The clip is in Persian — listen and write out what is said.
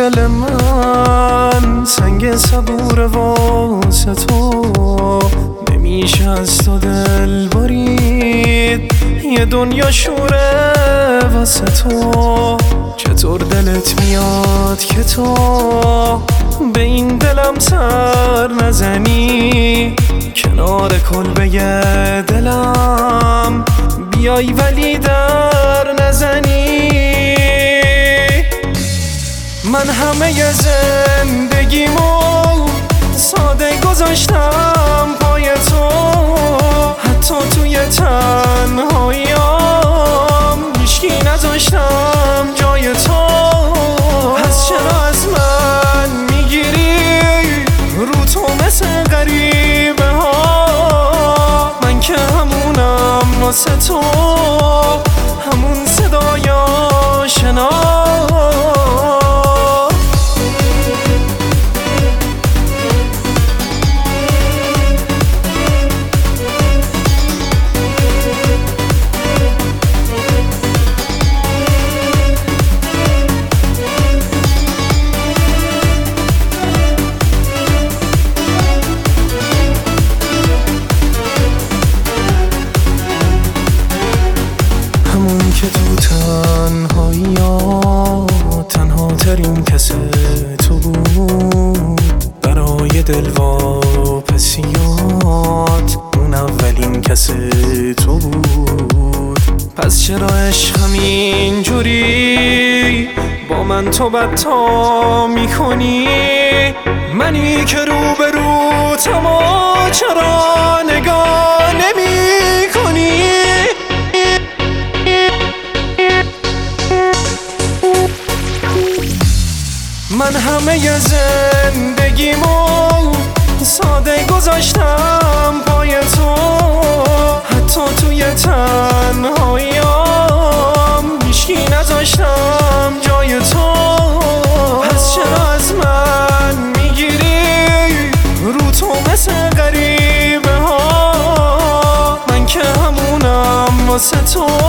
دل من سنگ صبور واسه تو، نمیشه از تو دل برید، یه دنیا شوره واسه تو. چطور دلت میاد که تو به این دلم سر نزنی، کنار کلبه دلم بیای ولی در نزنی. من همه زندگیمو ساده گذاشتم پای تو، حتی توی تنهاییام هیچکی نذاشتم جای تو. پس چرا از من میگیری رو تو مثل غریبه ها؟ من که همونم واسه تو، همون صدای آشنا. که تو تنهایی ها تنها ترین کس تو بود، برای دل واپسیات اون اولین کس تو بود. پس چرا عشقم اینجوری با من تو بدتا میکنی؟ منی که روبرو تما چرا نگاه نمی کنی؟ من همه زندگیمو ساده گذاشتم پای تو، حتی توی تنهاییام هیچکی نذاشتم جای تو. پس چرا از من میگیری رو تو مثل غریبه ها؟ من که همونم واسه تو،